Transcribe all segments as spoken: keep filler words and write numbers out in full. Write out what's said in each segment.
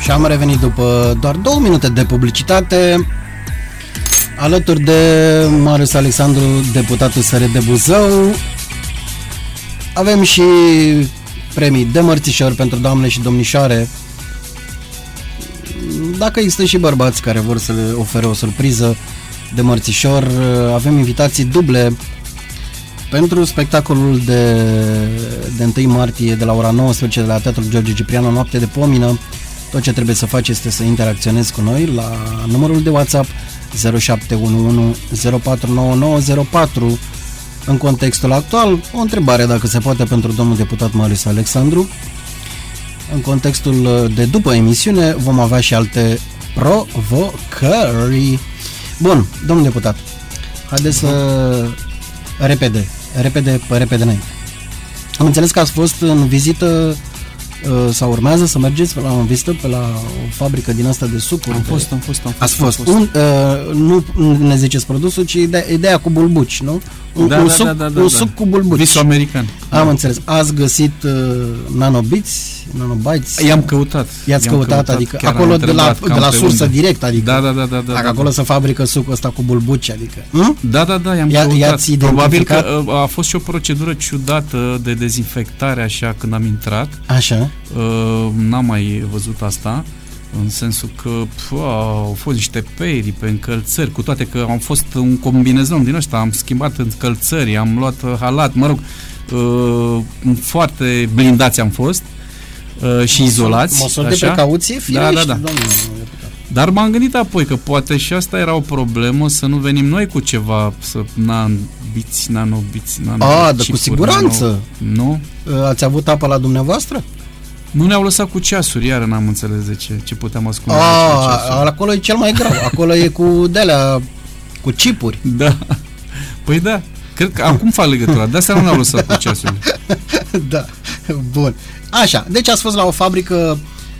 Și am revenit după doar două minute de publicitate, alături de Marius Alexandru, deputatul S R de Buzău. Avem și premii de mărțișori pentru doamne și domnișoare. Dacă există și bărbați care vor să le ofere o surpriză de mărțișor, avem invitații duble pentru spectacolul de, de întâi martie de la ora nouăsprezece de la Teatrul George Ciprianu, Noapte de Pomină. Tot ce trebuie să faci este să interacționezi cu noi la numărul de WhatsApp zero șapte unu unu zero patru nouă nouă zero patru. În contextul actual, o întrebare dacă se poate pentru domnul deputat Marius Alexandru. În contextul de după emisiune vom avea și alte provocări. Bun, domnul deputat, haideți să repede, repede, pe repede înainte. Am înțeles că ați fost în vizită sau urmează să mergeți la o vizită pe la o fabrică din asta de sucuri. Am fost, am fost, am fost. Ați fost. Am fost. Un, uh, nu ne ziceți produsul, ci ideea, ideea cu bulbuci, nu? Un, da, un, da, suc, da, da, da, un da. suc cu bulbuci. Visul american. Am da. înțeles. Ați găsit uh, nanobiți, nanobites? I-am căutat. I-ați I-am căutat, căutat, adică chiar acolo de la, de la sursă unde. direct, adică. Da, da, da, da, da. Dacă da, acolo da. se fabrică sucul ăsta cu bulbuci, adică. Hm? Da, da, da, i-am I-a, căutat. Probabil că că a fost și o procedură ciudată de dezinfectare așa când am intrat. Așa. Uh, n-am mai văzut asta, în sensul că pf, au fost niște peri pe încălțări, cu toate că am fost un combinezon din ăsta, am schimbat încălțări, am luat halat, mă rog, uh, foarte blindați am fost uh, și izolați. Măsuri de precauție, firește, da, da, da. domnule. Dar m-am gândit apoi că poate și asta era o problemă, să nu venim noi cu ceva, să nanobiți, nanobiți, nanobiți. A, dar cu siguranță. Nano, nu? Ați avut apă la dumneavoastră? Nu ne-au lăsat cu ceasuri, iar n-am înțeles de ce, ce puteam ascunde. A, acolo e cel mai grav, acolo e cu de-alea, cu chipuri. Da, păi da, cred că acum fac legătura, de asta nu ne-au lăsat cu ceasurile. Da, bun. Așa, deci ați fost la o fabrică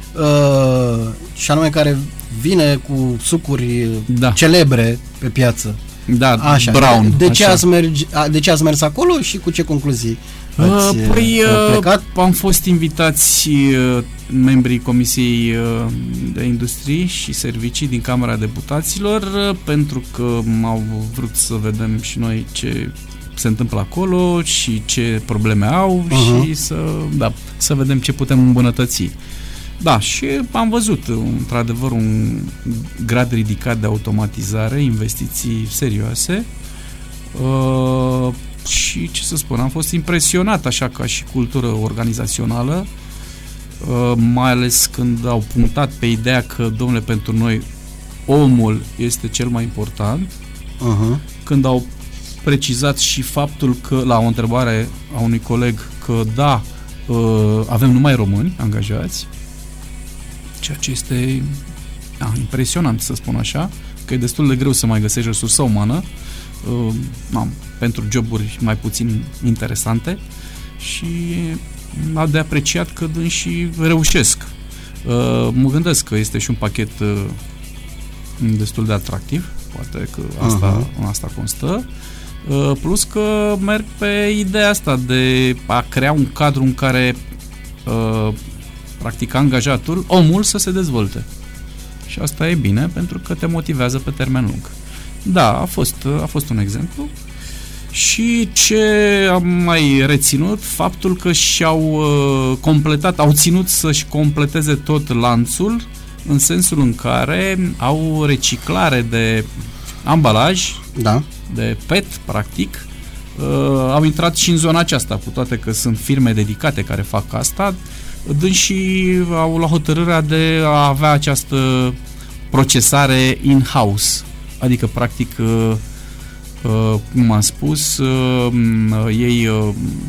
uh, și anume care vine cu sucuri da. celebre pe piață. Da, așa. Brown. De ce, așa. Ați mergi, de ce ați mers acolo și cu ce concluzii ați uh, păi, plecat? Am fost invitați uh, membrii Comisiei uh, de Industrie și Servicii din Camera Deputaților uh, pentru că au vrut să vedem și noi ce se întâmplă acolo și ce probleme au uh-huh. și să, da, să vedem ce putem îmbunătăți. Da, și am văzut într-adevăr un grad ridicat de automatizare, investiții serioase uh, și ce să spun, am fost impresionat așa ca și cultură organizațională, uh, mai ales când au punctat pe ideea că, domnule, pentru noi omul este cel mai important, uh-huh. când au precizat și faptul că, la o întrebare a unui coleg, că da, uh, avem numai români angajați, ceea ce este da, impresionant, să spun așa, că e destul de greu să mai găsești resursă umană uh, na, pentru joburi mai puțin interesante și a de apreciat că dânsii reușesc. Uh, mă gândesc că este și un pachet uh, destul de atractiv, poate că asta, uh-huh. asta constă, uh, plus că merg pe ideea asta de a crea un cadru în care uh, practic angajatul, omul să se dezvolte. Și asta e bine pentru că te motivează pe termen lung. Da, a fost, a fost un exemplu. Și ce am mai reținut? Faptul că și-au uh, completat, au ținut să-și completeze tot lanțul în sensul în care au reciclare de ambalaj, da. de P E T, practic. Uh, au intrat și în zona aceasta, cu toate că sunt firme dedicate care fac asta, dânsii au luat hotărârea de a avea această procesare in-house, adică practic uh, uh, cum am spus uh, ei uh,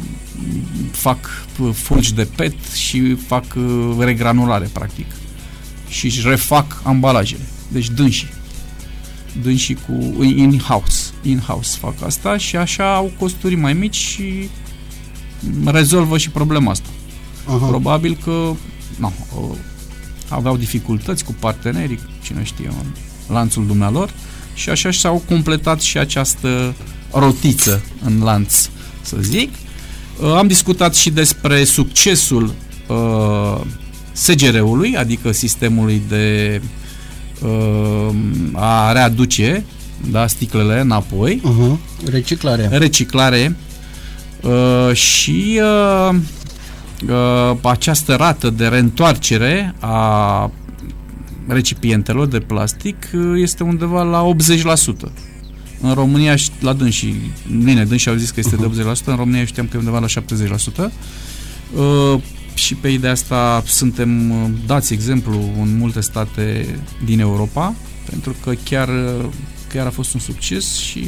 fac fulgi de P E T și fac uh, regranulare practic și își refac ambalajele, deci dânsii dânsii cu in-house in-house fac asta și așa au costuri mai mici și rezolvă și problema asta. Uh-huh. Probabil că nu, aveau dificultăți cu partenerii, cine știe, în lanțul dumnealor și așa și-au completat și această rotiță în lanț, să zic. Am discutat și despre succesul uh, S G R-ului, adică sistemului de uh, a readuce, da, sticlele înapoi. Uh-huh. Reciclare. Reciclare uh, și uh, uh, această rată de reîntoarcere a recipientelor de plastic este undeva la optzeci la sută. În România, la dânsii, bine, dânsii au zis că este de optzeci la sută, în România știam că e undeva la șaptezeci la sută. Uh, și pe ideea asta suntem dați exemplu în multe state din Europa, pentru că chiar, chiar a fost un succes și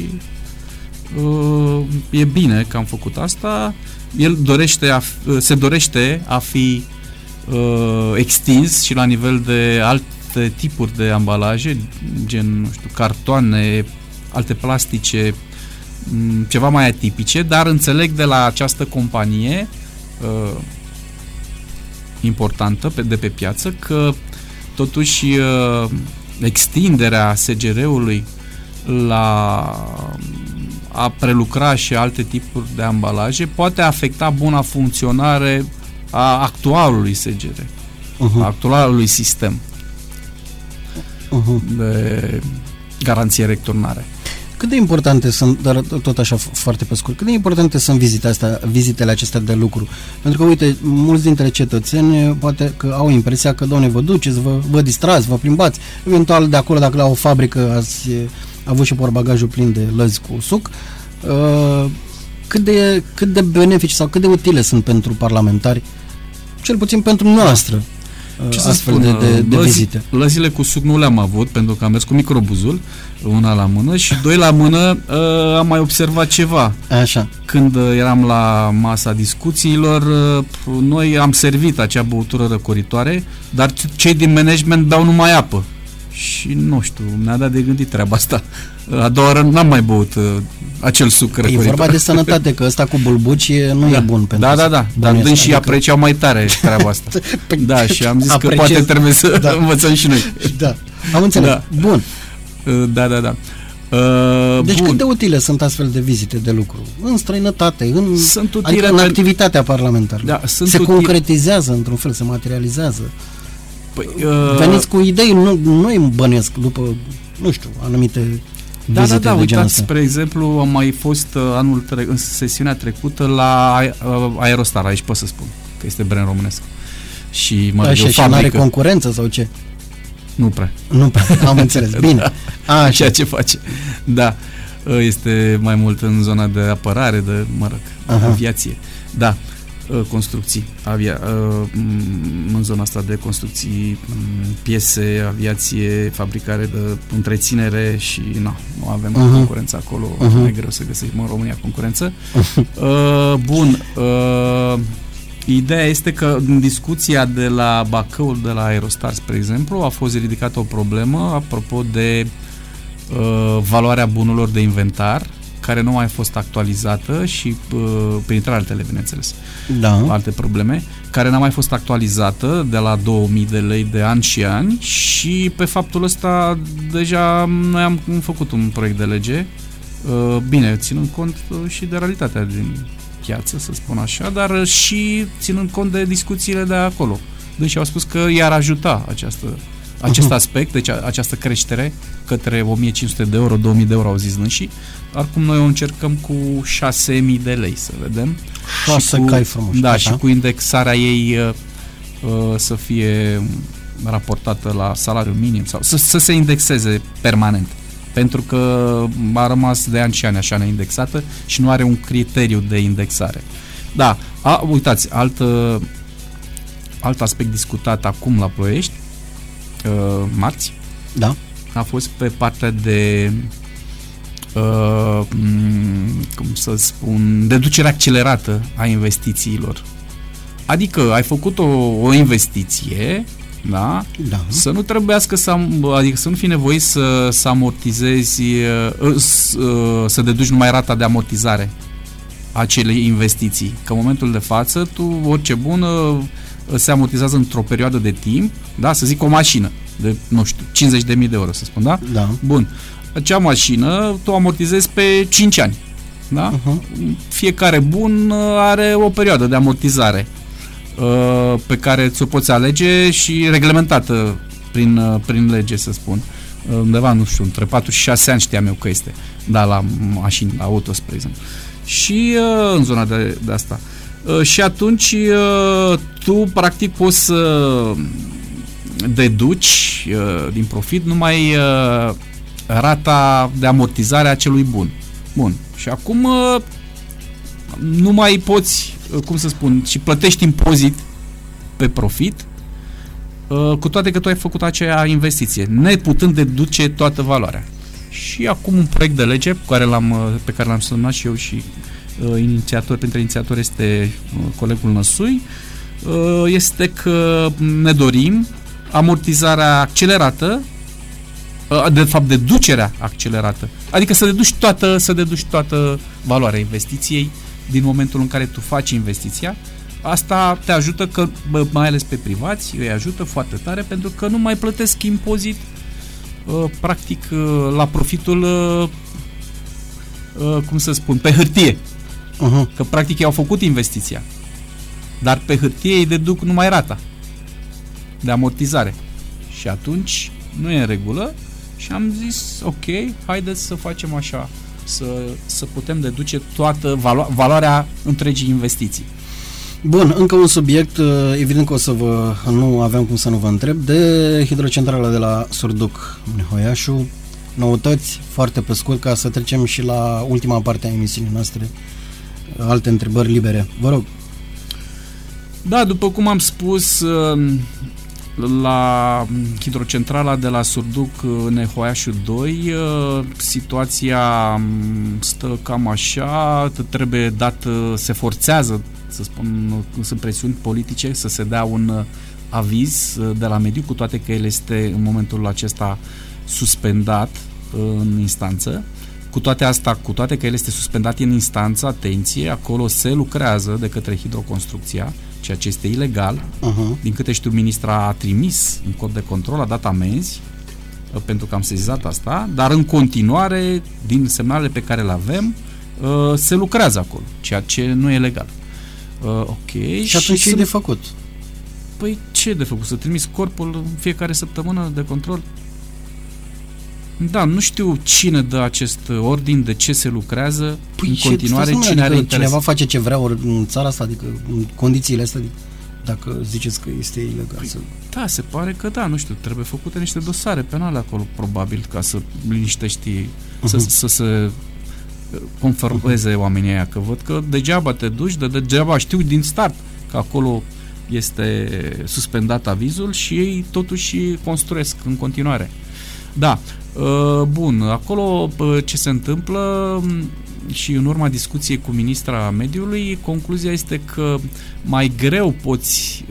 uh, e bine că am făcut asta. El dorește a, se dorește a fi uh, extins și la nivel de alte tipuri de ambalaje, gen, nu știu, cartoane, alte plastice, ceva mai atipice, dar înțeleg de la această companie uh, importantă pe, de pe piață că totuși uh, extinderea S G R-ului la a prelucra și alte tipuri de ambalaje poate afecta buna funcționare a actualului S G R, uh-huh. a actualului sistem uh-huh. de garanție returnare. Cât de importante sunt, dar tot așa foarte pe scurt, cât de importante sunt vizitele astea, vizitele acestea de lucru? Pentru că, uite, mulți dintre cetățeni poate că au impresia că, doamne, vă duceți, vă, vă distrați, vă plimbați, eventual de acolo, dacă la o fabrică ați avut și portbagajul plin de lăzi cu suc, uh, cât de, cât de benefici sau cât de utile sunt pentru parlamentari, cel puțin pentru noastră, Ce astfel spun, de, de, de lăzi, vizite. Lăzile cu suc nu le-am avut, pentru că am mers cu microbuzul, una la mână, și doi la mână uh, am mai observat ceva. Așa. Când uh, eram la masa discuțiilor, uh, noi am servit acea băutură răcoritoare, dar cei din management beau numai apă. Și nu știu, mi-a dat de gândit treaba asta. A doua oară n-am mai băut uh, acel suc răcoritor. E vorba de sănătate, că ăsta cu bulbuci nu da. e bun pentru Da, da, da, dar dâns și adică... apreciau mai tare treaba asta. Da, și am zis Apreciez. că poate trebuie să da. învățăm și noi. Da, am înțeles. Da. Bun. Uh, da, da, da. Uh, deci bun. cât de utile sunt astfel de vizite de lucru? În străinătate, în, sunt utile adică în activitatea parlamentară. Da, sunt se utile. concretizează într-un fel, se materializează. Păi, uh... Veniți cu idei, nu, nu îi bănuiesc după, nu știu, anumite da, vizite da, da, de uitați, spre exemplu, am mai fost uh, anul tre- în sesiunea trecută la uh, Aerostar, aici pot să spun, că este brand românesc. Și mă Așa, și nu are concurență sau ce? Nu prea. Nu prea, am înțeles, bine. Așa. Ceea ce face. Da, este mai mult în zona de apărare, de, mă rog, uh-huh. aviație. Da, construcții, avia, în zona asta de construcții, piese, aviație, fabricare de întreținere și na, nu avem uh-huh. concurență acolo, uh-huh. e greu să găsești în România concurență. Uh, bun, uh, ideea este că în discuția de la Bacăul, de la Aerostar, spre exemplu, a fost ridicată o problemă apropo de uh, valoarea bunurilor de inventar, care nu a mai fost actualizată și, uh, printre altele, bineînțeles, da. alte probleme, care n-a mai fost actualizată de la două mii de lei de ani și ani, și pe faptul ăsta deja noi am făcut un proiect de lege, uh, bine, ținând cont uh, și de realitatea din piață, să spun așa, dar și ținând cont de discuțiile de acolo. Deci au spus că i-ar ajuta această, acest aspect, deci a, această creștere către o mie cinci sute de euro, două mii de euro, au zis și acum noi o încercăm cu șase mii de lei, să vedem. șase cu, cai frumos. Da, așa. Și cu indexarea ei uh, să fie raportată la salariul minim sau să, să se indexeze permanent. Pentru că a rămas de ani și ani așa neindexată și nu are un criteriu de indexare. Da, a, uitați, alt, alt aspect discutat acum la Ploiești, uh, marți, da. a fost pe partea de uh, cum să spun, deducere accelerată a investițiilor. Adică ai făcut o, o investiție, da? Da. Să nu trebuiască să, adică să nu fii nevoit să, să amortizezi, să, să deduci numai rata de amortizare a acelei investiții. Că în momentul de față, tu, orice bună se amortizează într-o perioadă de timp, da? Să zic o mașină de, nu știu, cincizeci de mii de euro, să spun, da? Da. Bun. Acea mașină tu amortizezi pe cinci ani, da? Uh-huh. Fiecare bun are o perioadă de amortizare. pe care ți-o poți alege și reglementată prin, prin lege, să spun. Undeva, nu știu, între patru și șase ani știam eu că este, da, la mașini, la auto, spre exemplu. Și în zona de, de asta. Și atunci tu, practic, poți să deduci din profit numai rata de amortizare a celui bun. Bun. Și acum nu mai poți, cum să spun, și plătești impozit pe profit, cu toate că tu ai făcut acea investiție, neputând deduce toată valoarea. Și acum un proiect de lege pe care l-am, pe care l-am semnat și eu și uh, inițiator, printre inițiatori este uh, colegul Năsui, uh, este că ne dorim amortizarea accelerată, uh, de fapt deducerea accelerată, adică să deduci toată, să deduci toată valoarea investiției din momentul în care tu faci investiția. Asta te ajută, că, bă, mai ales pe privați, îi ajută foarte tare pentru că nu mai plătesc impozit uh, practic uh, la profitul uh, uh, cum să spun, pe hârtie. Uh-huh. Că practic ei au făcut investiția. Dar pe hârtie îi deduc numai rata de amortizare. Și atunci nu e în regulă și am zis ok, haideți să facem așa, să, să putem deduce toată valo- valoarea întregii investiții. Bun, încă un subiect, evident că o să vă, nu aveam cum să nu vă întreb, de hidrocentrala de la Surduc, Nehoiașu, noutăți, foarte pe scurt, ca să trecem și la ultima parte a emisiunii noastre, alte întrebări libere. Vă rog. Da, după cum am spus, la hidrocentrala de la Surduc, Nehoiașu doi, situația stă cam așa, trebuie dat, se forțează, să spun, sunt presiuni politice să se dea un aviz de la mediu, cu toate că el este în momentul acesta suspendat în instanță. Cu toate asta, cu toate că el este suspendat în instanță, atenție, acolo se lucrează de către Hidroconstrucția, ceea ce este ilegal. Uh-huh. Din câte știu, ministra a trimis un cod de control, a dat amenzi pentru că am sesizat asta, dar în continuare, din semnalele pe care le avem, se lucrează acolo, ceea ce nu e legal. Uh, ok. Și atunci ce e de făcut? Păi ce e de făcut? Să trimis corpul în fiecare săptămână de control? Da, nu știu cine dă acest ordin, de ce se lucrează păi în ce, continuare, cine adică are interes. Cineva face ce vrea în țara asta, adică în condițiile astea, dacă ziceți că este ilegal. Păi, să... Da, se pare că da, nu știu, trebuie făcute niște dosare penale acolo, probabil, ca să liniștești, uh-huh. să, să se conformeze uh-huh. oamenii aia, că văd că degeaba te duci, de degeaba știu din start că acolo este suspendat avizul și ei totuși construiesc în continuare. Da, bun, acolo ce se întâmplă și în urma discuției cu ministra mediului, concluzia este că mai greu poți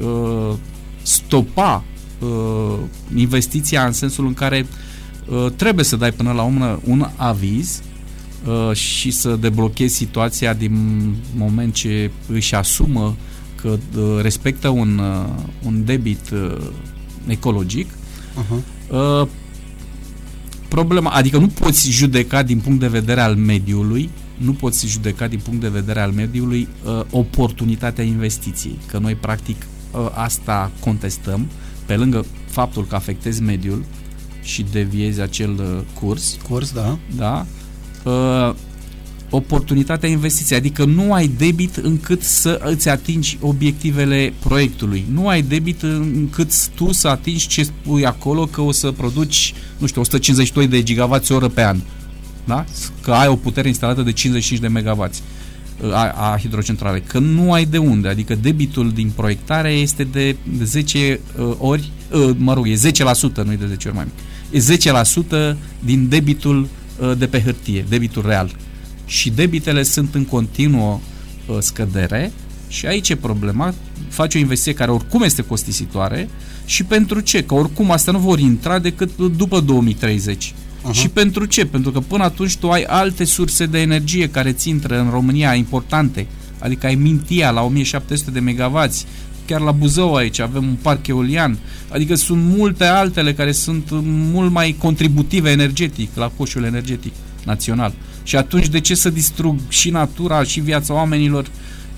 stopa investiția în sensul în care trebuie să dai până la urmă un aviz și să deblochezi situația din moment ce își asumă că respectă un, un debit ecologic. Uh-huh. Problema, adică nu poți judeca din punct de vedere al mediului, nu poți judeca din punct de vedere al mediului uh, oportunitatea investiției, că noi practic uh, asta contestăm, pe lângă faptul că afectezi mediul și deviezi acel uh, curs. Curs, da. Da. Uh, oportunitatea investiției, adică nu ai debit încât să îți atingi obiectivele proiectului. Nu ai debit încât tu să atingi ce spui acolo, că o să produci, nu știu, o sută cincizeci și doi de gigawatt oră pe an. Da? Că ai o putere instalată de cincizeci și cinci de megawatt a, a hidrocentralei. Că nu ai de unde. Adică debitul din proiectare este de, de zece uh, ori, uh, mă rog, e zece la sută, nu e de zece ori mai mic. E zece la sută din debitul uh, de pe hârtie, debitul real. Și debitele sunt în continuă uh, scădere și aici e problema. Faci o investiție care oricum este costisitoare și pentru ce? Că oricum astea nu vor intra decât după două mii treizeci. Uh-huh. Și pentru ce? Pentru că până atunci tu ai alte surse de energie care ți intră în România importante. Adică ai Mintia la o mie șapte sute de megawatts, chiar la Buzău aici avem un parc eolian. Adică sunt multe altele care sunt mult mai contributive energetic la coșul energetic național. Și atunci de ce să distrug și natura și viața oamenilor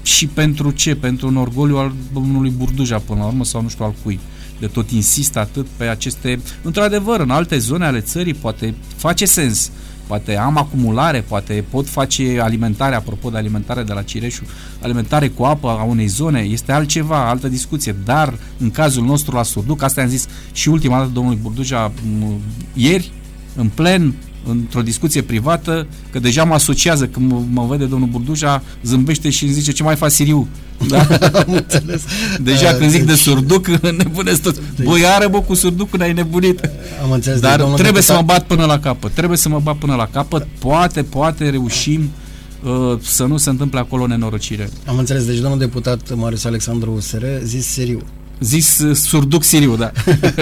și pentru ce? Pentru un orgoliu al domnului Burduja până la urmă sau nu știu al cui. De tot insist atât pe aceste... Într-adevăr, în alte zone ale țării poate face sens. Poate am acumulare, poate pot face alimentare, apropo de alimentare de la Cireșu, alimentare cu apă a unei zone, este altceva, altă discuție, dar în cazul nostru la Surduc, asta am zis și ultima dată domnului Burduja ieri, în plen, într-o discuție privată, că deja mă asociază, când mă, mă vede domnul Burduja, zâmbește și îmi zice ce mai faci Siriu. Da? Am înțeles. Deja uh, când zic deci... de Surduc, nebunesc toți. Deci... Băi, iară bă, cu Surducul ne-ai nebunit. Am înțeles. Dar deci, trebuie deputat... să mă bat până la capăt. Trebuie să mă bat până la capăt. Poate, poate reușim uh, să nu se întâmple acolo nenorocire. Am înțeles. Deci domnul deputat Marius Alexandru U S R zis Siriu. Zis uh, Surduc Siriu, da.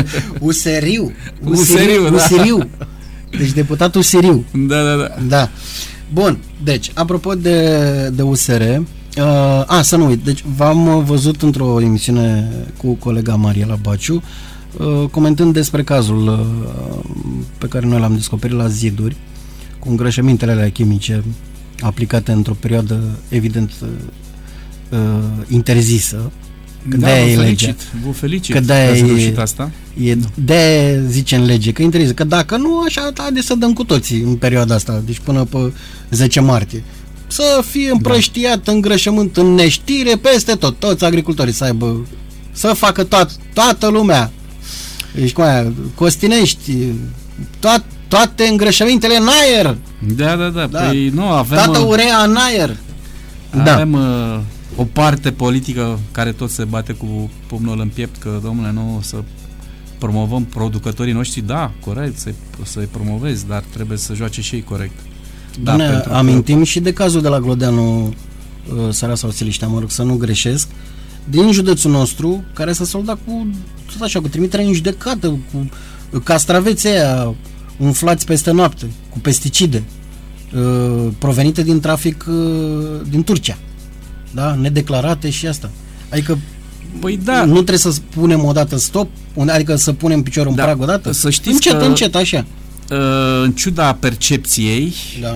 Useriu. Useriu, da. Useriu. Deci deputatul Siriu. Da, da, da. Da. Bun, deci, apropo de, de U S R, uh, a, să nu uit, deci v-am văzut într-o emisiune cu colega Mariela Baciu, uh, comentând despre cazul uh, pe care noi l-am descoperit la Ziduri, cu îngrășămintele alea chimice aplicate într-o perioadă, evident, uh, uh, interzisă. Că da, de-aia vă e felicit, legea. vă felicit că de-aia e, asta. E, de-aia zice în lege, că interzisă. Că dacă nu, așa, haideți să dăm cu toții în perioada asta, deci până pe zece martie. Să fie împrăștiat da. îngrășământ în neștire peste tot, toți agricultorii să aibă, să facă toat, toată lumea. Deci cum aia, Costinești, toat, toate îngrășămintele în aer. Da, da, da. da. Păi nu, avem... Toată urea în aer. Avem... Da. Uh, o parte politică care tot se bate cu pumnul în piept că, domnule, nu să promovăm producătorii noștri, da, corect, să-i, să-i promovezi, dar trebuie să joace și ei corect. Da, ne amintim că... și de cazul de la Glodeanu, uh, Sărea sau Siliștea, mă rog, să nu greșesc, din județul nostru, care s-a soldat cu, tot așa, cu trimitere în judecată, cu castraveții aia umflați peste noapte, cu pesticide, uh, provenite din trafic uh, din Turcia. Da, nedeclarate și asta. Adică păi da. nu trebuie să spunem odată stop, adică să punem piciorul în da. prag odată. Să știți încet, că, încet, așa. În ciuda percepției, da.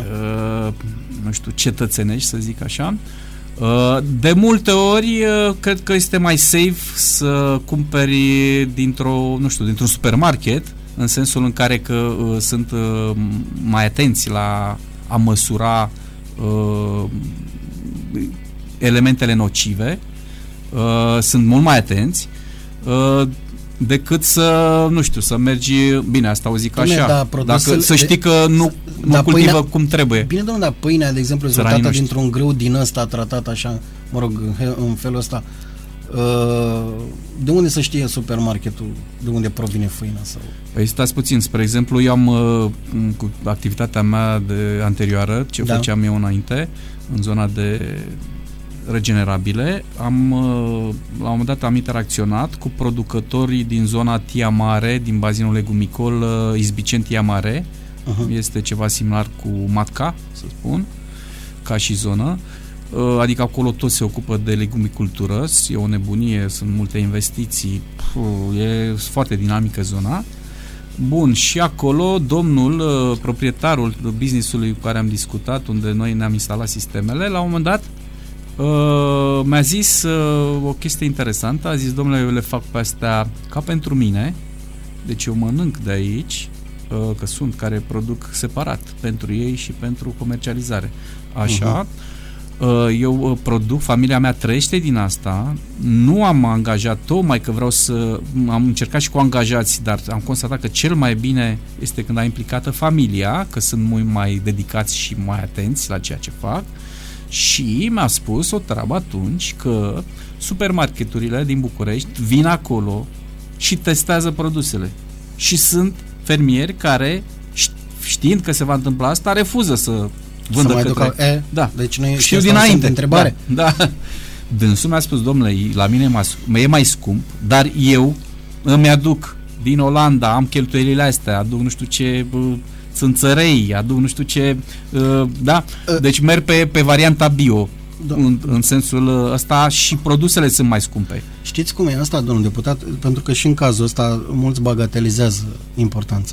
nu știu, cetățenești, să zic așa, de multe ori cred că este mai safe să cumperi dintr-o, nu știu, dintr-un supermarket, în sensul în care că sunt mai atenți la a măsura elementele nocive, uh, sunt mult mai atenți uh, decât să, nu știu, să mergi, bine, asta o zic așa, da, dacă, să știi că nu, nu da, cultivă pâinea, cum trebuie. Bine, domnule, dar pâinea, de exemplu, rezultată dintr-un grâu din ăsta, tratat așa, mă rog, în felul ăsta, uh, de unde să știe supermarketul, de unde provine făina? Sau? Păi stați puțin, spre exemplu, eu am, uh, cu activitatea mea de anterioară, ce da. făceam eu înainte, în zona de regenerabile, am, la un moment dat am interacționat cu producătorii din zona Tia Mare, din bazinul legumicol Izbicen Tia Mare. Uh-huh. Este ceva similar cu Matca, să spun, ca și zonă. Adică acolo tot se ocupă de legumicultură, e o nebunie, sunt multe investiții, Puh, e foarte dinamică zona. Bun, și acolo domnul, proprietarul business-ului cu care am discutat, unde noi ne-am instalat sistemele, la un moment dat Uh, mi-a zis uh, o chestie interesantă. A zis, domnule, eu le fac pe astea ca pentru mine, deci eu mănânc de aici, uh, că sunt care produc separat pentru ei și pentru comercializare. Așa, uh-huh. uh, eu uh, produc, familia mea trăiește din asta, nu am angajat, tocmai că vreau să, am încercat și cu angajați, dar am constatat că cel mai bine este când ai implicată familia, că sunt mult mai dedicați și mai atenți la ceea ce fac. Și mi-a spus o treabă atunci că supermarketurile din București vin acolo și testează produsele. Și sunt fermieri care, știind că se va întâmpla asta, refuză să vândă să către... Mai e, da. Deci nu știu dinainte. De întrebare. Da, da. Dânsul mi-a spus, domnule, la mine e mai scump, dar eu îmi aduc din Olanda, am cheltuielile astea, aduc nu știu ce... țânțărei, aduc nu știu ce, uh, da? Deci merg pe, pe varianta bio, da. în, în sensul ăsta, și produsele sunt mai scumpe. Știți cum e asta, domnul deputat? Pentru că și în cazul ăsta mulți bagatelizează importanța.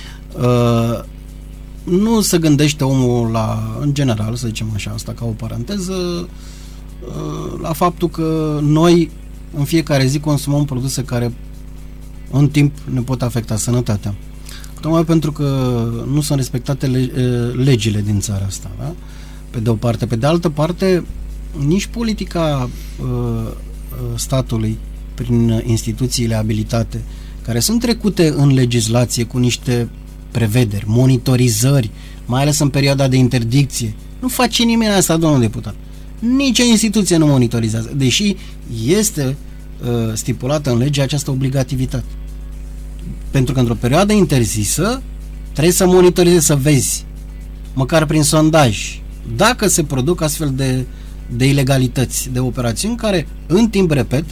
Uh, nu se gândește omul la, în general, să zicem așa, asta ca o paranteză, la faptul că noi în fiecare zi consumăm produse care în timp ne pot afecta sănătatea. Tocmai pentru că nu sunt respectate legile din țara asta, da? Pe de o parte. Pe de altă parte, nici politica uh, statului prin instituțiile abilitate, care sunt trecute în legislație cu niște prevederi, monitorizări, mai ales în perioada de interdicție. Nu face nimeni asta, domnul deputat. Nici o instituție nu monitorizează, deși este uh, stipulată în lege această obligativitate. Pentru că într-o perioadă interzisă trebuie să monitorizezi, să vezi, măcar prin sondaj, dacă se produc astfel de, de ilegalități, de operațiuni care, în timp, repet,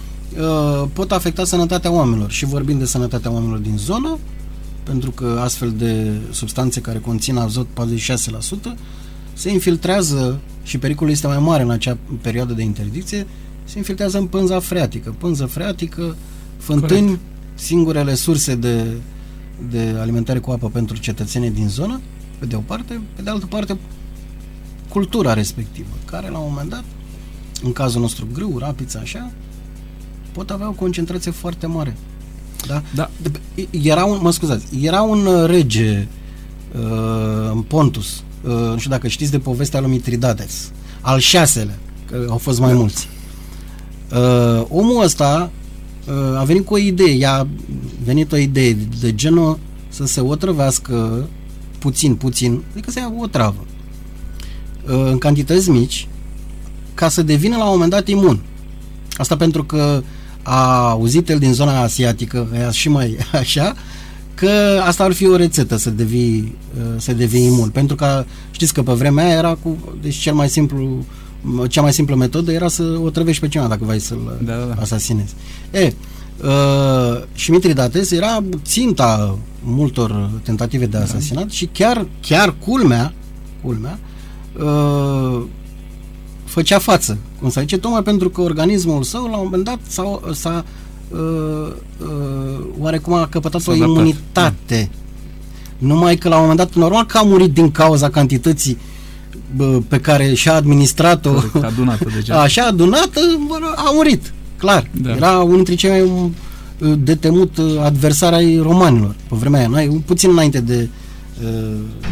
uh, pot afecta sănătatea oamenilor. Și vorbim de sănătatea oamenilor din zonă, pentru că astfel de substanțe care conțin azot patruzeci și șase la sută se infiltrează, și pericolul este mai mare în acea perioadă de interdicție, se infiltrează în pânza freatică. Pânză freatică, fântâni, corect, singurele surse de, de alimentare cu apă pentru cetățenii din zonă, pe de o parte, pe de altă parte cultura respectivă, care la un moment dat, în cazul nostru grâu, rapiță, așa, pot avea o concentrație foarte mare. Da? Da. Era un, mă scuzați, era un rege uh, în Pontus, uh, nu știu dacă știți de povestea lui Mitridates, al șaselea, că au fost mai mulți. Uh, omul ăsta uh, a venit cu o idee, i-a venit o idee de, de genul să se otrăvească puțin, puțin, adică să ia o travă uh, în cantități mici, ca să devină la un moment dat imun. Asta pentru că a auzit el din zona asiatică, și mai așa, că asta ar fi o rețetă să devii, să devii imun. Pentru că știți că pe vremea aia era cu, deci cel mai simplu, cea mai simplă metodă era să o trăvești pe cineva dacă vrei să-l da, da. asasinezi. E, uh, și Mitridates era ținta multor tentative de asasinat da. și chiar, chiar culmea, culmea uh, făcea față, cum se zice, tocmai pentru că organismul său la un moment dat s-a, s-a uh, uh, oarecum a căpătat s-a o adaptat. imunitate. Mm. Numai că la un moment dat, normal că a murit din cauza cantității bă, pe care și-a administrat-o, adunată deja. Așa adunată, bă, a murit, clar. Da. Era unul dintre cei mai de temut adversari ai romanilor pe vremea aia, noi, puțin înainte de uh,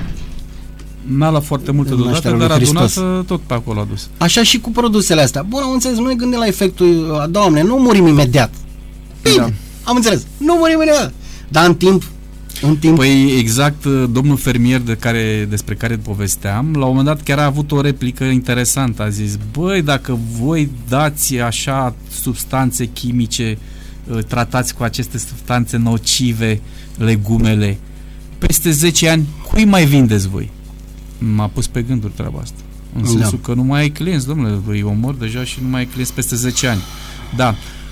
n-a luat foarte multe deodată, dar adunată tot pe acolo a dus. Așa și cu produsele astea. Bun, am înțeles, nu ne gândim la efectul, Doamne, nu murim imediat. Bine, da. am înțeles, nu murim imediat. Dar în timp, în timp... Păi exact, domnul fermier de care, despre care povesteam, la un moment dat chiar a avut o replică interesantă. A zis, băi, dacă voi dați așa substanțe chimice, tratați cu aceste substanțe nocive legumele, peste zece ani, cui mai vindeți voi? M-a pus pe gânduri treaba asta. În da. sensul că nu mai ai clienți, domnule, îi omor deja și nu mai ai clienți peste zece ani. Da.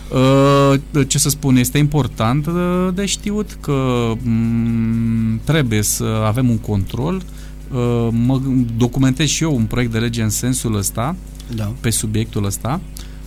Ce să spun, este important de știut că m- trebuie să avem un control. Mă documentez și eu un proiect de lege în sensul ăsta, da. pe subiectul ăsta,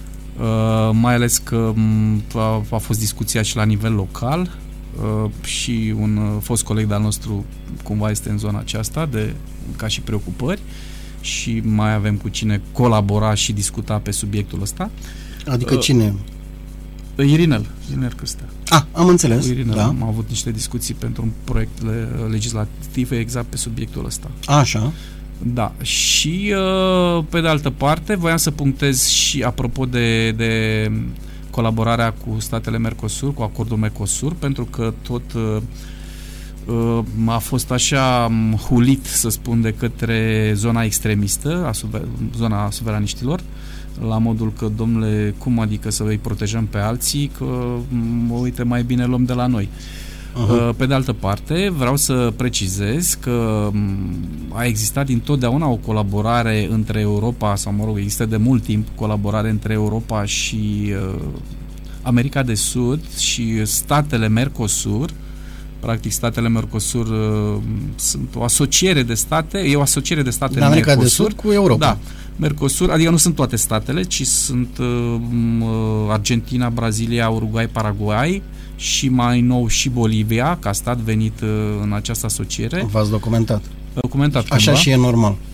mai ales că a, a fost discuția și la nivel local. Uh, și un uh, fost coleg de-al nostru cumva este în zona aceasta de, ca și preocupări, și mai avem cu cine colabora și discuta pe subiectul ăsta. Adică uh, cine? Irinel, Irinel Cârstea. Ah, am înțeles. Irinel, da. am avut niște discuții pentru un proiect legislativ exact pe subiectul ăsta. Așa. Da, și uh, pe de altă parte voiam să punctez și apropo de, de colaborarea cu statele Mercosur, cu acordul Mercosur, pentru că tot uh, uh, a fost așa hulit, să spun, de către zona extremistă, a suver, zona suveraniștilor, la modul că, domnule, cum adică să îi protejăm pe alții, că, uite, mai bine luăm de la noi. Uh-huh. Pe de altă parte, vreau să precizez că a existat dintotdeauna o colaborare între Europa, sau mă rog, există de mult timp colaborare între Europa și uh, America de Sud și statele Mercosur. Practic, statele Mercosur uh, sunt o asociere de state, e o asociere de state America Mercosur de Sud cu Europa. Da, Mercosur, adică nu sunt toate statele, ci sunt uh, Argentina, Brazilia, Uruguay, Paraguay și mai nou și Bolivia, ca stat venit uh, în această asociere. V-ați documentat. Documentat. Așa cumva. Și e normal.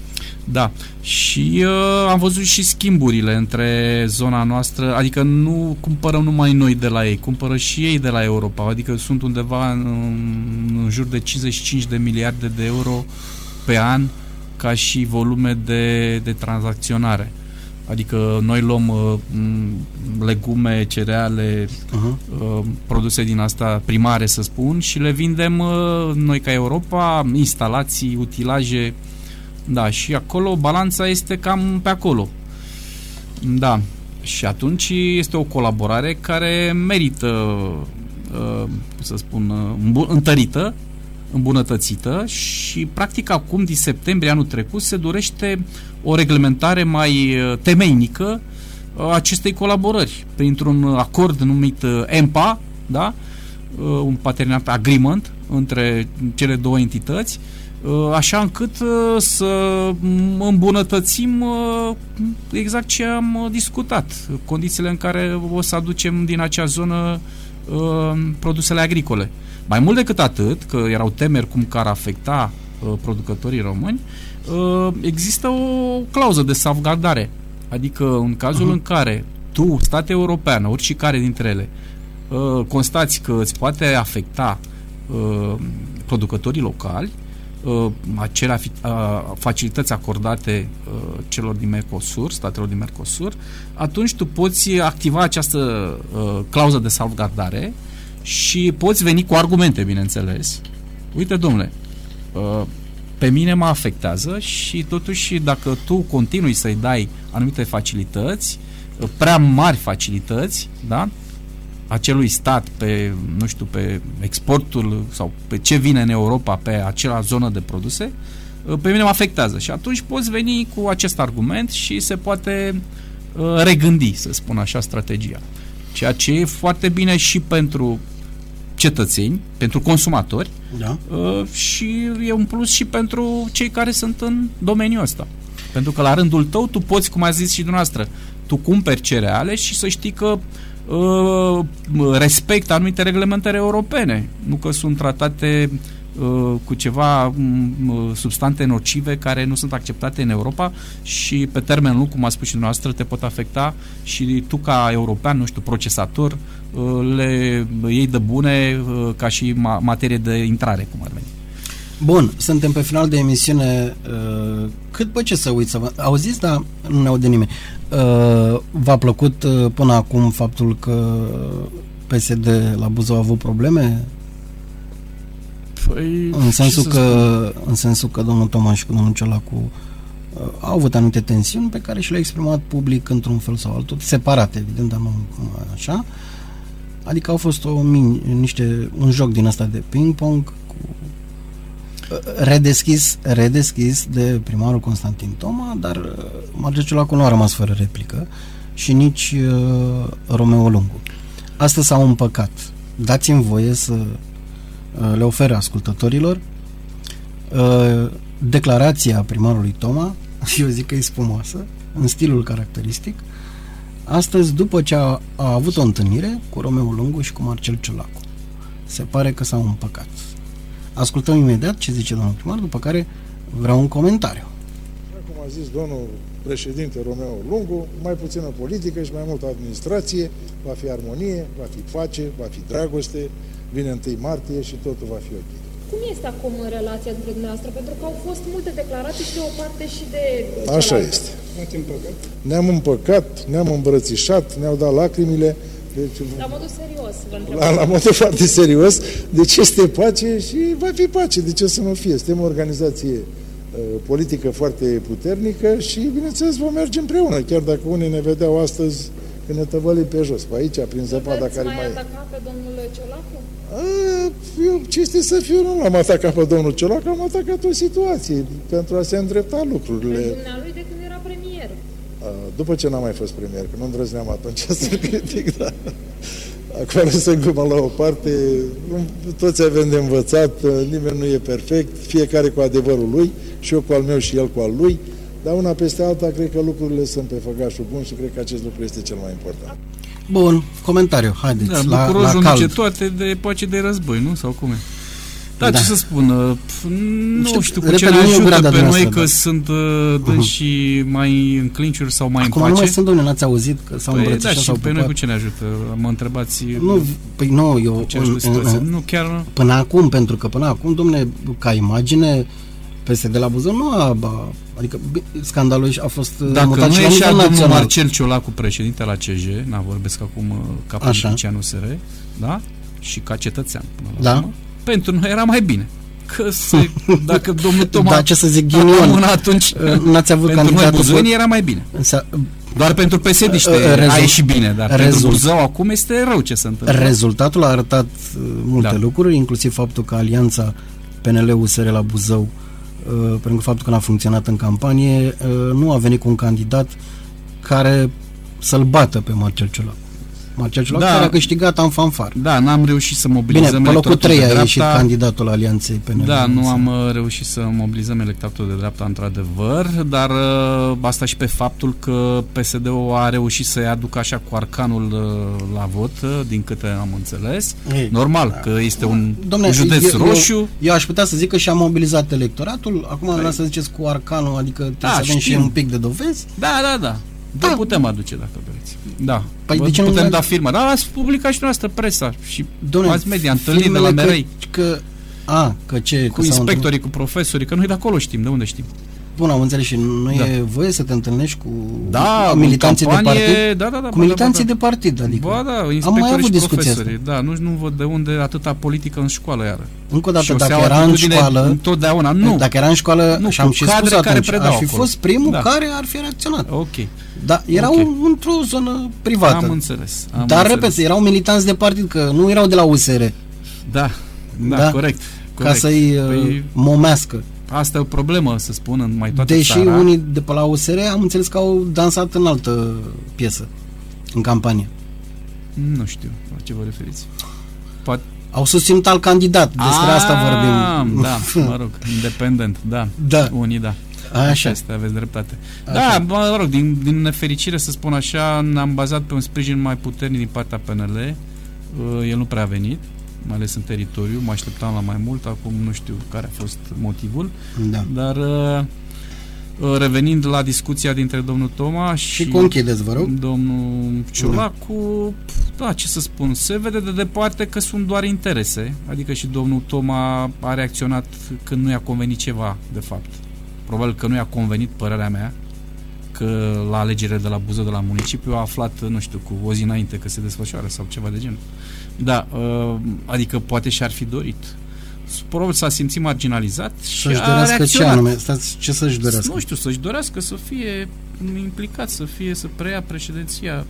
Da, și uh, am văzut și schimburile între zona noastră, adică nu cumpărăm numai noi de la ei, cumpără și ei de la Europa, adică sunt undeva în, în jur de cincizeci și cinci de miliarde de euro pe an ca și volume de, de tranzacționare. Adică noi luăm uh, legume, cereale, uh-huh. uh, produse din asta primare, să spun, și le vindem uh, noi ca Europa, instalații, utilaje. Da, și acolo balanța este cam pe acolo. Da, și atunci este o colaborare care merită, uh, să spun, uh, întărită, îmbunătățită și practic acum, din septembrie anul trecut, se dorește o reglementare mai temeinică a acestei colaborări printr-un acord numit E M P A, da? Un parteneriat agreement între cele două entități, așa încât să îmbunătățim exact ce am discutat, condițiile în care o să aducem din acea zonă produsele agricole. Mai mult decât atât, că erau temeri cum că ar afecta producătorii români, există o clauză de salvgardare, adică în cazul uh-huh. în care tu, stat european, oricare dintre ele, constați că îți poate afecta producătorii locali, acele facilități acordate celor din Mercosur, statelor din Mercosur, atunci tu poți activa această clauză de salvgardare și poți veni cu argumente, bineînțeles. Uite, domnule, pe mine mă afectează și totuși dacă tu continui să-i dai anumite facilități, prea mari facilități, da? Acelui stat pe, nu știu, pe exportul sau pe ce vine în Europa pe acea zonă de produse, pe mine mă afectează. Și atunci poți veni cu acest argument și se poate regândi, să spun așa, strategia. Ceea ce e foarte bine și pentru cetățeni, pentru consumatori, da. Și e un plus și pentru cei care sunt în domeniul ăsta. Pentru că la rândul tău tu poți, cum a zis și dumneavoastră, tu cumperi cereale și să știi că uh, respectă anumite reglementări europene, nu că sunt tratate uh, cu ceva uh, substanțe nocive care nu sunt acceptate în Europa și pe termen lung, cum a spus și dumneavoastră, te pot afecta și tu ca european, nu știu, procesator, le iei de bune ca și materie de intrare, cum ar veni. Bun, suntem pe final de emisiune. Cât pe ce să uit să vă... Auziți, dar nu ne aude nimeni. V-a plăcut până acum faptul că P S D la Buzău a avut probleme? Păi, în sensul că în sensul că domnul Toma și cu domnul Ciolacu au avut anumite tensiuni pe care și le-au exprimat public într-un fel sau altul, separate, evident, dar nu așa. Adică au fost o mini, niște, un joc din asta de ping-pong cu, redeschis, redeschis de primarul Constantin Toma, dar Marcel Ciolacu nu a rămas fără replică și nici uh, Romeo Lungu. Astăzi s-au împăcat. Dați-mi voie să uh, le ofer ascultătorilor uh, declarația primarului Toma, eu zic că e spumoasă, în stilul caracteristic, astăzi, după ce a, a avut o întâlnire cu Romeo Lungu și cu Marcel Ciolacu. Se pare că s-au împăcat. Ascultăm imediat ce zice domnul primar, după care vreau un comentariu. Cum a zis domnul președinte Romeo Lungu, mai puțină politică și mai multă administrație, va fi armonie, va fi pace, va fi dragoste, vine întâi martie și totul va fi ok. Cum este acum relația dintre dumneavoastră? Pentru că au fost multe declarații și de o parte și de cealaltă. Așa este. Ne-am împăcat, ne-am îmbrățișat, ne-au dat lacrimile. Deci, la modul serios, vă întreb. La, la modul foarte serios. Deci este pace și va fi pace. De ce să nu fie? Suntem o organizație uh, politică foarte puternică și, bineînțeles, vom merge împreună. Chiar dacă unii ne vedeau astăzi când ne tăvălim pe jos, pe aici, prin zăpada care mai e. Veți mai ataca pe domnul Ciolacu? A, eu, ce este să fiu, nu l-am atacat pe domnul Ciolacu, am atacat o situație pentru a se îndrepta lucrurile. Pe dumnealui de când era premier. A, după ce n-am mai fost premier, că nu îndrăzneam atunci să-l critic, dar acum să glumă la o parte, toți avem de învățat, nimeni nu e perfect, fiecare cu adevărul lui, și eu cu al meu și el cu al lui, dar una peste alta, cred că lucrurile sunt pe făgașul bun și cred că acest lucru este cel mai important. Bun, comentariu, haideți, da, la, la cald. Zice toate de pace de război, nu? Sau cum e? Da, Da. ce să spun, uh, nu Știu, știu cu repede, ce ne nu e ajută grada pe noi dumneavoastră, că da. sunt uh, dânsii mai în clinciuri sau mai Acum în nu pace. mai sunt, domnule, n-ați auzit că s-au Păi, da, îmbrățișat, și s-au pe noi pupat? cu ce ne ajută? Mă întrebați Nu, păi nu, eu... ce ajută în- situația. în- Nu, chiar... Până acum, pentru că până acum, domne, ca imagine, P S D la Buzău nu a... a- Adică bi- scandalul a fost Dacă mutat nu și la ieșea nivel domnul național. Marcel Ciolacu președinte la C J, n-a vorbesc acum uh, ca Așa. politician U S R, da? Și ca cetățean până la Da. urmă, pentru noi era mai bine. Că se, dacă domnul Toma Da, ce să zic, a luat ghinion. mâna, atunci N-ați avut pentru noi candidatul... buzoienii era mai bine. Însă, Doar pentru P S D-iște Rezult- a ieșit bine, dar rezult- pentru Buzău acum este rău ce se întâmplă. rezultatul a arătat uh, multe Da. lucruri, inclusiv faptul că alianța P N L-U S R la Buzău, uh, pentru faptul că n-a funcționat în campanie, uh, nu a venit cu un candidat care să-l bată pe Marcel Ciolacu. Marcel Ciolacu, Da. care a câștigat în fanfar. Da, n-am reușit să Bine, mobilizăm pe locul electoratul trei de a dreapta. ieșit candidatul alianței P N L. Da, nu am uh, reușit să mobilizăm electoratul de dreapta într-adevăr, dar uh, asta și pe faptul că P S D-ul a reușit să-i aducă așa cu arcanul uh, la vot, uh, din câte am înțeles. Ei, Normal, da. că este un Dom'le, județ eu, roșu. Eu, eu aș putea să zic că și-a mobilizat electoratul. Acum Păi. vreau să ziceți cu arcanul, adică trebuie Da, să avem și știm. un pic de dovezi. Da, da, da. Vă Da. putem aduce dacă vreți. Da. Păi Vă de ce nu putem mai- da firma. Da, ați publicat și noastră presa și Doamne, mass media, întâlniri de la filmele Merei. Că, că, a, că ce? Cu că s-au inspectorii, cu profesorii, că noi de acolo știm, de unde știm. Bun, am înțeles și nu Da. e voie să te întâlnești cu Da, militanții în de campanie, partid? Da, da, da. Cu ba, militanții da, de partid, adică. Ba da, am mai inspectorii avut și discuția profesorii. Da, nu, nu văd de unde atâta politică în școală iară. Încă o Și dată, o să dacă iau era în atitudine școală, întotdeauna, nu. dacă era în școală, Nu, și am cu și spus cadre care atunci, predau ar fi acolo. fost primul Da. care ar fi reacționat. Ok, Dar erau Ok. într-o zonă privată. am înțeles. Am Dar, înțeles. repet, erau militanți de partid, că nu erau de la U S R, Da, da, Da. corect. ca corect. să-i uh, Păi, momească. asta e o problemă, să spun, în mai toată Deși țara. unii de pe la U S R am înțeles că au dansat în altă piesă, în campanie. Nu știu la ce vă referiți. Poate... Au susținut alt candidat, despre Ah, asta vorbim. Da, mă rog, independent, da. Da. Unii, da. Așa. Este, aveți dreptate. Așa. Da, mă rog, din, din nefericire, să spun așa, ne-am bazat pe un sprijin mai puternic din partea P N L. Uh, El nu prea a venit, mai ales în teritoriu, mă așteptam la mai mult, acum nu știu care a fost motivul, Da. dar uh, uh, revenind la discuția dintre domnul Toma și, Și conchideți, vă rog. domnul Ciolacu, da, ce să spun, se vede de departe că sunt doar interese, adică și domnul Toma a reacționat când nu i-a convenit ceva, de fapt. Probabil că nu i-a convenit, părerea mea, că la alegerile de la Buzău, de la municipiu, a aflat, nu știu, cu o zi înainte că se desfășoară sau ceva de genul. Da, uh, adică poate și-ar fi dorit. Probabil s-a simțit marginalizat și Să-și a dorească ce reacționat. anume? Stați, ce să-și dorească? Nu știu, să-și dorească să fie implicat, să fie, să preia președinția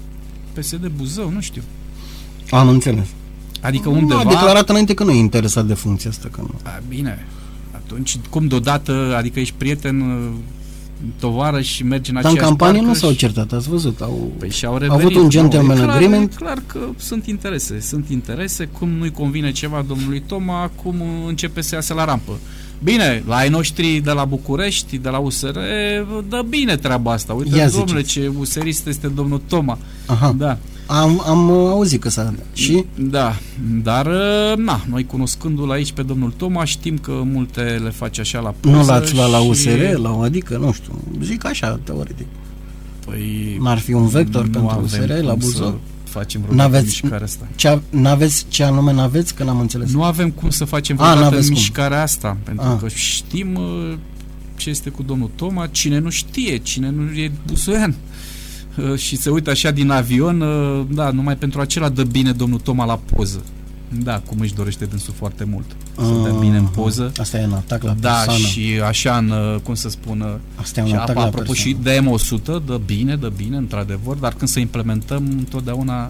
P S D Buzău, nu știu. Am înțeles. Adică Nu, undeva... a declarat înainte că nu e interesat de funcția asta. Că nu. A, bine, atunci cum deodată, adică ești prieten, tovarăș și mergi în Dar în aceeași campanie barcă nu s-au și... certat, ați văzut. Au... Păi și-au Au revenit. avut un gentleman Nu, e clar, agreement. E clar că sunt interese. Sunt interese. Cum nu-i convine ceva domnului Toma, acum începe să iasă la rampă. Bine, la ai noștri de la București, de la U S R, dă bine treaba asta. Uite, Ia domnule, ziceți. ce userist este domnul Toma. Aha. Da. Am, am uh, auzit că s-a... Și? Da, dar na, noi cunoscându-l aici pe domnul Toma, știm că multe le face așa la poză. Nu l-ați luat la U S R, și... la, adică, nu știu, zic așa, teoretic. Păi, N-ar fi un vector nu pentru avem U S R la cum Buzău? să facem vreo N-aveți- mișcare asta. Ce, n-aveți, ce anume n-aveți? Că n-am înțeles. Nu avem cum să facem A, vreodată n-aveți cum. mișcarea asta, pentru A. că știm uh, ce este cu domnul Toma, cine nu știe, cine nu e buzoian. Uh, și se uită așa din avion, uh, da, numai pentru acela dă bine domnul Toma la poză. Da, cum își dorește dânsul foarte mult. Să dea bine în poză. Asta e un atac la Da, persoană. și așa în, uh, cum să spun, uh, Asta e un și atac la apropo și persoană. D M o sută, dă bine, dă bine, într-adevăr, dar când să implementăm, întotdeauna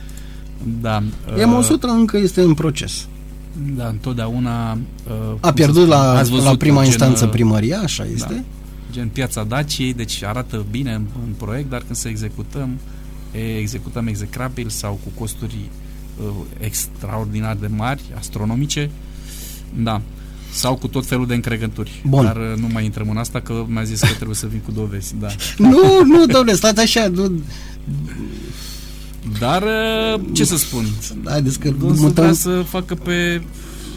da. E M o sută încă este în proces. Da, întotdeauna... Uh, A pierdut la, ați văzut la prima gen, instanță uh, primăria, așa este. Da, gen Piața Daciei, deci arată bine în, în proiect, dar când să executăm, e, executăm execrabil sau cu costuri uh, extraordinar de mari, astronomice, da, sau cu tot felul de încregături. Bun. Dar uh, nu mai intrăm în asta, că mi-a zis că trebuie să vin cu dovezi, da. Nu, nu, domnule, stați așa. Nu, Dar, uh, ce să spun, haideți că dânsul vrea mutăm... să facă pe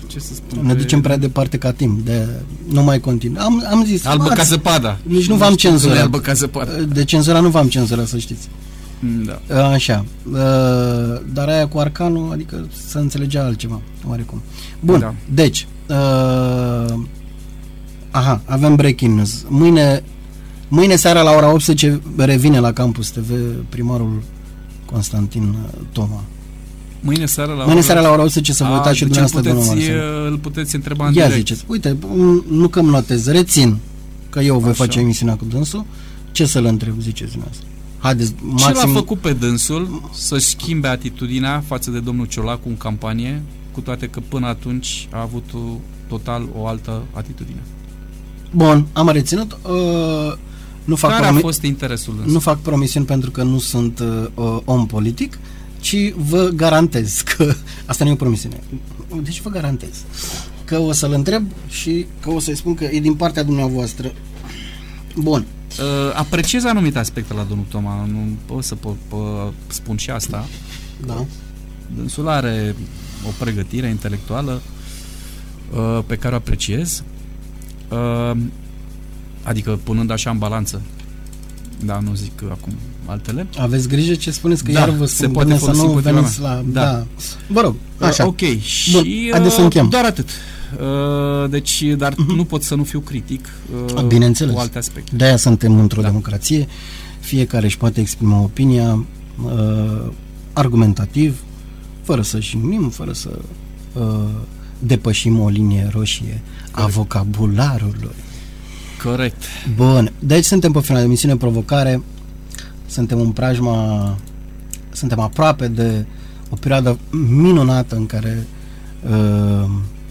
ce să spun? Ne ducem prea departe ca timp, de nu mai continui. Am, am zis... Albă ca zăpada. Nici nu v-am cenzurat. Albă ca zăpada. De cenzura nu v-am cenzurat, să știți. Da. Așa. Dar aia cu Arcanul, adică să înțelegea altceva, oarecum. Bun, da. Deci, uh, aha, avem breaking news. Mâine, mâine seara la ora optsprezece revine la Campus T V primarul Constantin Toma. Mâine seara la, Mâine seara la ora optsprezece să vă uitați și dumneavoastră, domnul Marcel. Îl puteți întreba în Ia direct. ziceți, uite, nu că îmi notez, rețin că eu voi Așa. face emisiunea cu dânsul, ce să-l întreb, ziceți dumneavoastră? Haideți, Ce maxim... l-a făcut pe dânsul să-și schimbe atitudinea față de domnul Ciolacu în campanie, cu toate că până atunci a avut o, total o altă atitudine? Bun, am reținut. Uh, nu fac Care promi- a fost interesul dânsului? Nu fac promisiuni pentru că nu sunt uh, om politic, ci vă garantez că asta nu e o promisiune. Deci vă garantez că o să-l întreb și că o să-i spun că e din partea dumneavoastră. Bun. Uh, apreciez anumite aspecte la domnul Toma, nu pot să pot, pot spun și asta. Da. Dânsul are o pregătire intelectuală uh, pe care o apreciez, uh, adică punând așa în balanță, da, nu zic acum altele. Aveți grijă ce spuneți, că da, iar vă se spun poate să nu veniți mea. la... Da. da. Vă rog, așa. Uh, ok, Bun, și haideți să încheiem. doar atât. Uh, deci, dar uh-huh. nu pot să nu fiu critic uh, Bineînțeles. cu alte aspecte. De-aia suntem într-o da. democrație, fiecare își poate exprima opinia uh, argumentativ, fără să jignim, fără să uh, depășim o linie roșie a Corect. vocabularului. Corect. Bun, deci suntem pe final de emisiune Provocare, suntem în preajma, suntem aproape de o perioadă minunată în care uh,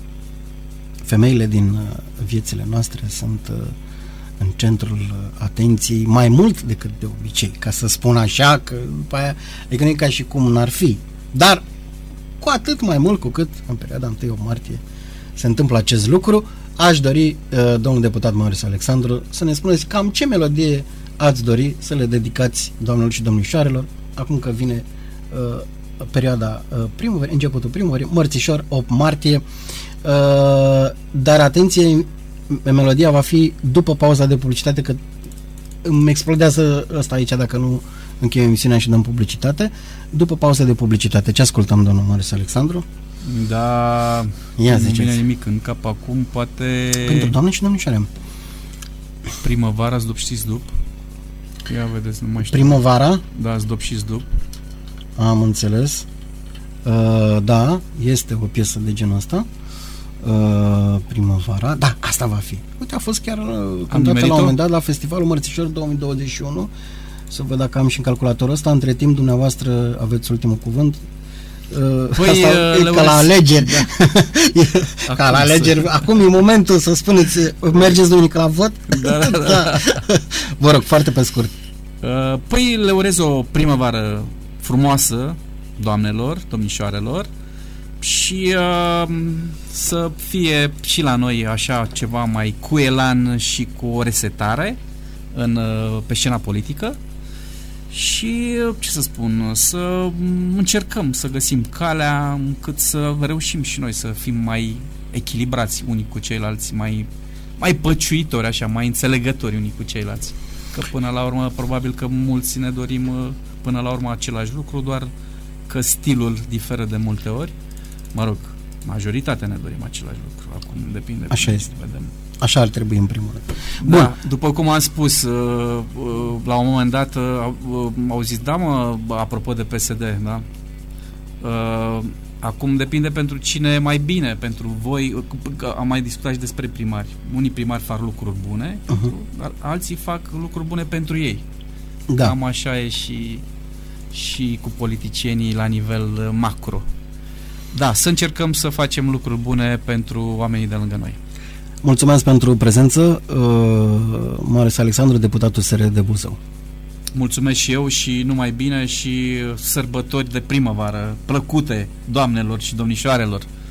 femeile din uh, viețile noastre sunt uh, în centrul uh, atenției mai mult decât de obicei, ca să spun așa, că după aia, adică nu e ca și cum n-ar fi, dar cu atât mai mult cu cât în perioada întâi martie se întâmplă acest lucru. Aș dori, uh, domnul deputat Marius Alexandru, să ne spuneți cam ce melodie ați dori să le dedicați doamnelor și domnișoarelor, acum că vine uh, perioada uh, primăverii, începutul primăverii, mărțișor, opt martie, uh, dar atenție, melodia va fi după pauza de publicitate, că îmi explodează ăsta aici dacă nu încheiem emisiunea și dăm publicitate. După pauza de publicitate, ce ascultăm, domnul Marius Alexandru? Da, Ia nu ziceți. vine nimic în cap acum, poate Pentru doamne și domnișoare. primăvara, zdup și zdup. Ia vedeți, nu mai știu. Primăvara, Da, zdup și zdup. am înțeles. Uh, da, este o piesă de genul ăsta. Uh, primăvara, da, asta va fi. Uite, a fost chiar uh, cântată la nimerit-o? un moment dat la Festivalul Mărțișor două mii douăzeci și unu. Să văd dacă am și în calculatorul ăsta. Între timp, dumneavoastră aveți ultimul cuvânt. Uh, Păi, asta uh, e le ca la urez. alegeri. Da. Ca la Acum alegeri. să- Acum e momentul să spuneți, mergeți duminică la vot? Da, da, da. Vă rog, foarte pe scurt. Uh, Păi le urez o primăvară frumoasă, doamnelor, domnișoarelor, și uh, să fie și la noi așa ceva mai cu elan și cu o resetare în, uh, pe scena politică. Și, ce să spun, să încercăm să găsim calea încât să reușim și noi să fim mai echilibrați unii cu ceilalți, mai, mai păciuitori, așa, mai înțelegători unii cu ceilalți. Că până la urmă, probabil că mulți ne dorim până la urmă același lucru, doar că stilul diferă de multe ori. Mă rog, majoritatea ne dorim același lucru. Acum depinde. Așa cum este. Vedem. Așa ar trebui în primul rând. Da, Bun. după cum am spus, uh, uh, la un moment dat uh, uh, au zis, da mă, apropo de P S D, da? Uh, acum depinde pentru cine e mai bine, pentru voi, uh, că am mai discutat și despre primari. Unii primari fac lucruri bune, Uh-huh. pentru, dar alții fac lucruri bune pentru ei. Da. Cam așa e și, și cu politicienii la nivel uh, macro. Da, să încercăm să facem lucruri bune pentru oamenii de lângă noi. Mulțumesc pentru prezență, uh, Marius Alexandru, deputatul S R de Buzău. Mulțumesc și eu și numai bine și sărbători de primăvară plăcute doamnelor și domnișoarelor.